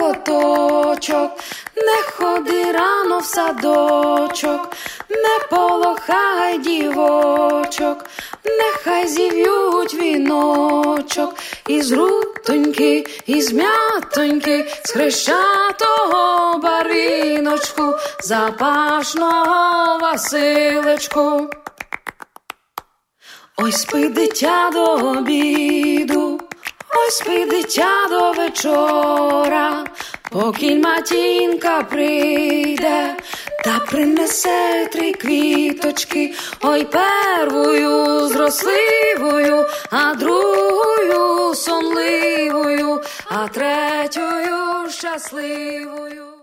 коточок, не ходи рано в садочок, не полохай дівочок, нехай зів'ють віночок із рутоньки, із м'ятоньки, з хрещатого барвіночку, запашного Василечку. Ой, спи, дитя, до обіду, ой, спи, дитя, до вечора, покінь матінка прийде та принесе 3 квіточки, ой, первою зросливою, а другою сонливою, а третьою щасливою.